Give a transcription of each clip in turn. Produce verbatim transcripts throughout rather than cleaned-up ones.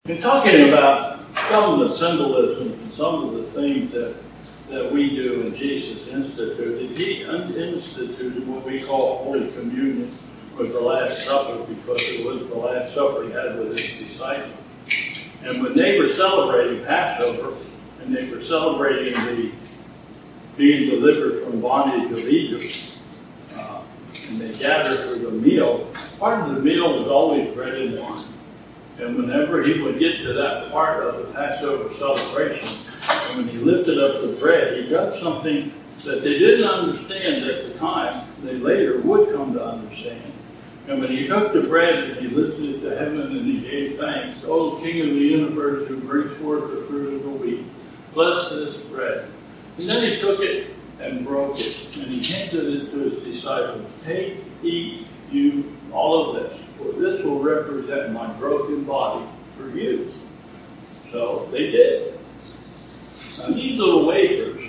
In talking about some of the symbolism and some of the things that, that we do and Jesus instituted, he instituted what we call Holy Communion, was the Last Supper, because it was the last supper he had with his disciples. And when they were celebrating Passover, and they were celebrating the being delivered from bondage of Egypt, uh, and they gathered for the meal, part of the meal was always bread and wine. And whenever he would get to that part of the Passover celebration, and when he lifted up the bread, he got something that they didn't understand at the time, they later would come to understand. And when he took the bread and he lifted it to heaven and he gave thanks, O King of the universe who brings forth the fruit of the wheat, bless this bread. And then he took it and broke it, and he handed it to his disciples. Take, eat, you, all of this, for this will represent my broken body for you. So they did. Now these little wafers,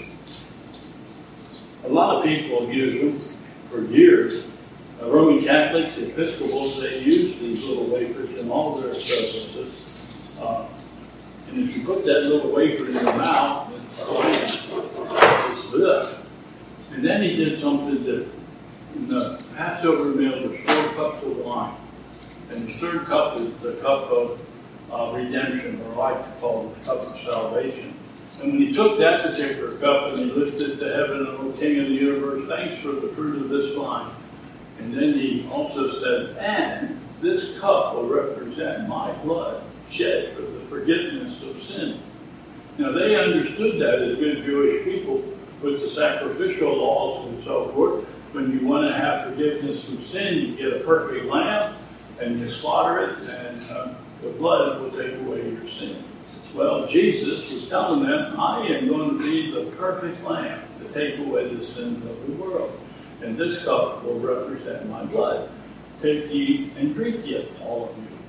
a lot of people have used them for years. Uh, Roman Catholics, Episcopals, they use these little wafers in all their services. Uh, and if you put that little wafer in your mouth, it's this. And then he did something different. In the Passover meal, there's four cups of wine. And the third cup is the cup of uh, redemption, or I like to call it the cup of salvation. And when he took that particular cup and he lifted it to heaven, O King of the universe, thanks for the fruit of this vine. And then he also said, and this cup will represent my blood shed for the forgiveness of sin. Now they understood that as good Jewish people with the sacrificial laws and so forth. When you want to have forgiveness of sin, you get a perfect lamb and you slaughter it, and uh, the blood will take away your sin. Well, Jesus was telling them, I am going to be the perfect lamb to take away the sins of the world. And this cup will represent my blood. Take ye and drink ye, all of you.